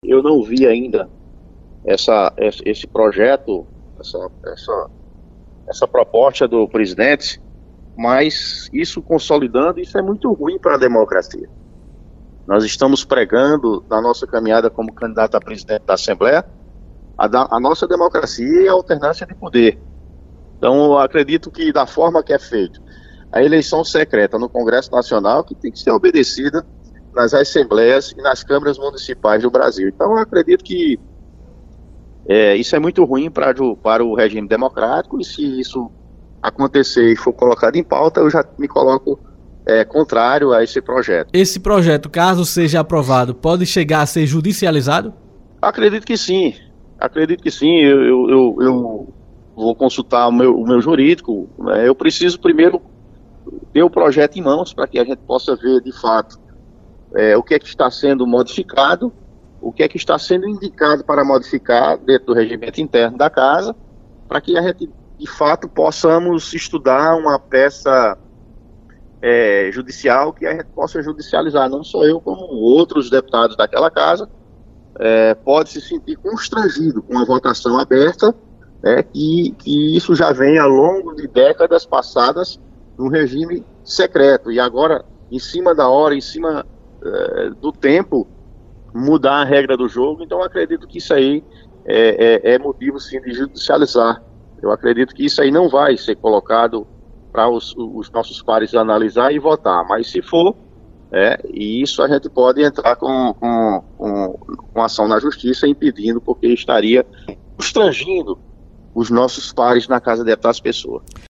eu não vi ainda esse projeto, essa proposta do presidente, mas isso consolidando, isso é muito ruim para a democracia. Nós estamos pregando, na nossa caminhada como candidato a presidente da Assembleia, a nossa democracia e a alternância de poder. Então, eu acredito que da forma que é feito, a eleição secreta no Congresso Nacional, que tem que ser obedecida nas assembleias e nas câmaras municipais do Brasil. Então, eu acredito que isso é muito ruim para o regime democrático, e se isso acontecer e for colocado em pauta, eu já me coloco contrário a esse projeto. Esse projeto, caso seja aprovado, pode chegar a ser judicializado? Acredito que sim. Eu vou consultar o meu jurídico, né? Eu preciso primeiro ter o projeto em mãos para que a gente possa ver de fato o que é que está sendo modificado, o que é que está sendo indicado para modificar dentro do regimento interno da casa, para que a gente de fato possamos estudar uma peça judicial que a gente possa judicializar. Não só eu, como outros deputados daquela casa pode se sentir constrangido com a votação aberta, que isso já vem ao longo de décadas passadas no regime secreto, e agora, em cima da hora, em cima do tempo, mudar a regra do jogo. Então, eu acredito que isso aí é motivo, sim, de judicializar. Eu acredito que isso aí não vai ser colocado para os nossos pares analisar e votar, mas se for, e isso a gente pode entrar com ação na justiça impedindo, porque estaria constrangindo os nossos pares na Casa de Deputados Pessoa.